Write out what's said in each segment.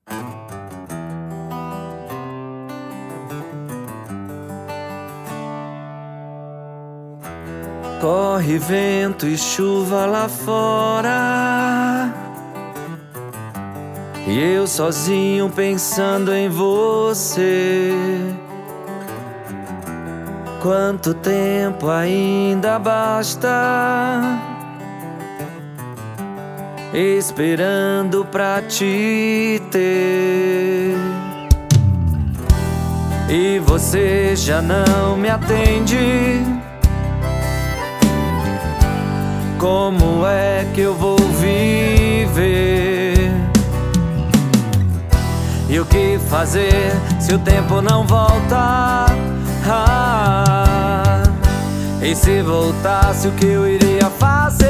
Corre vento e chuva lá fora, e eu sozinho pensando em você. Quanto tempo ainda basta esperando pra te ter? E você já não me atende. Como é que eu vou viver? E o que fazer se o tempo não volta? E se voltasse, o que eu iria fazer?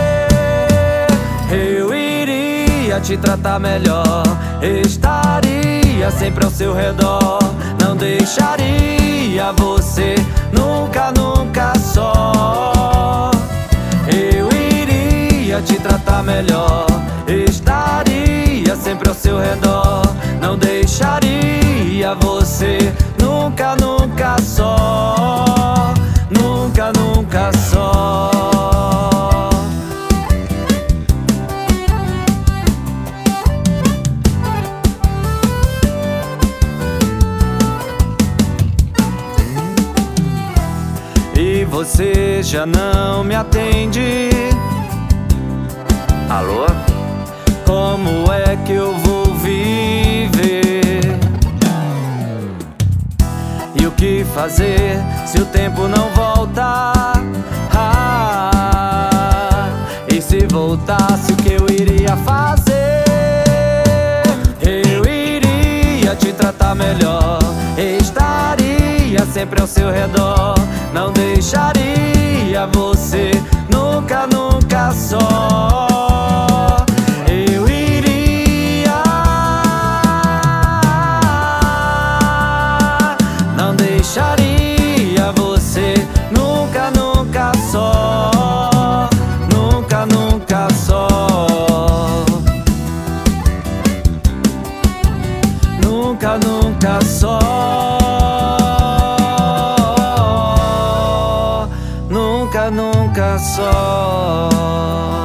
Eu iria te tratar melhor, estaria sempre ao seu redor, não deixaria você nunca, nunca só. Eu iria te tratar melhor, estaria sempre ao seu redor, não deixaria você nunca, nunca só. Nunca, nunca só. E você já não me atende. Alô? Como é que eu vou viver? E o que fazer se o tempo não volta? E se voltasse, o que eu iria fazer? Eu iria te tratar melhor, estaria sempre ao seu redor, não deixaria você nunca, nunca só. Eu iria, não deixaria você nunca, nunca só. Nunca, nunca só. Nunca, nunca só. Nunca, nunca só.